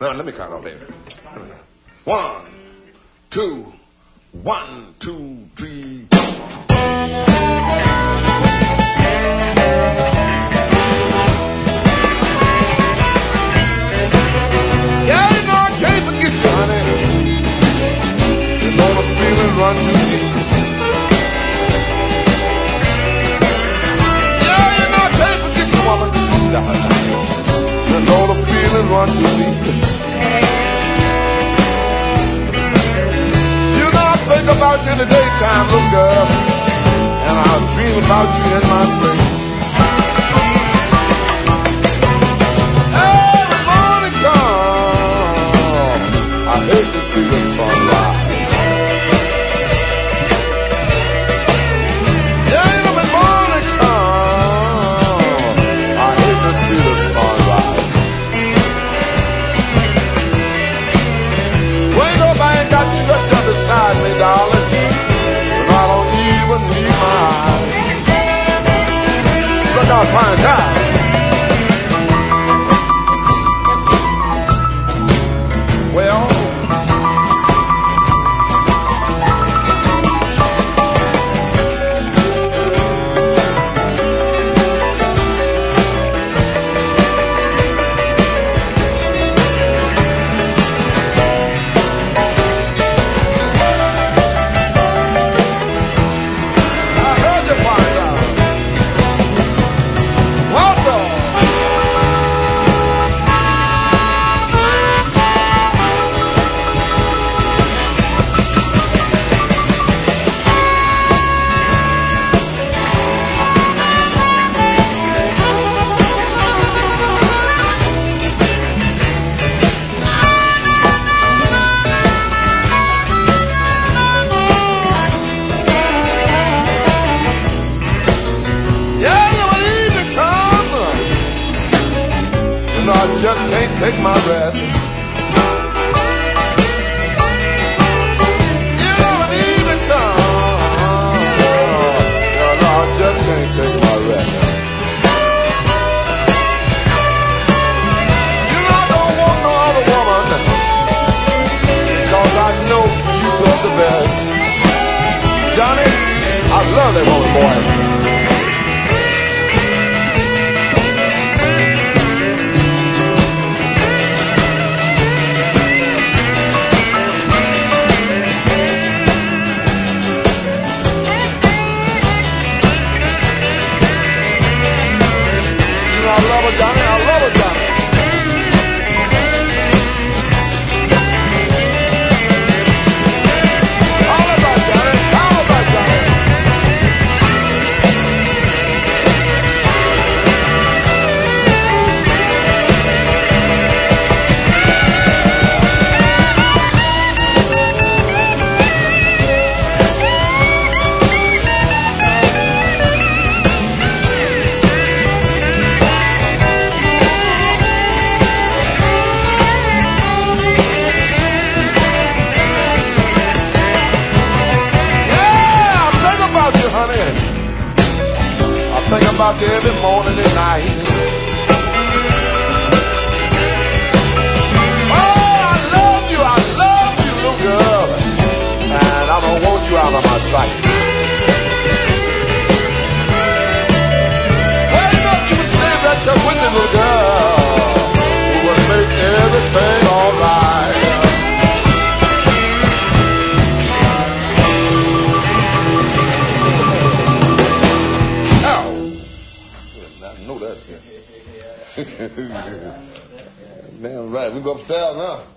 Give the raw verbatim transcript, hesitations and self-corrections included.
No, let me count off, baby. One, two, one, two, three, four. Yeah, you know I can't forget you, honey. You know the feeling run too deep. Yeah, you know I can't forget you, woman. You know the feeling run too deep. You know I think about you in the daytime, little girl, and I dream about you in my sleep. Every morning come, I hate to see the sunrise. Yeah, you know when morning come, I hate to see the sunrise. Well, nobody got you got you beside me, darling, and I don't even need my eyes. Look out, fine time. Well, just can't take my rest. You know when evening comes, no, no, I just can't take my rest. You know I don't want no other woman, because I know you are the best. Johnny, I love that woman, boy. Think about you every morning and night. Oh, I love you, I love you, little girl, and I don't want you out of my sight. Well, you know you would stand right there with me, little girl, who would make everything all right. Damn right. We go upstairs now.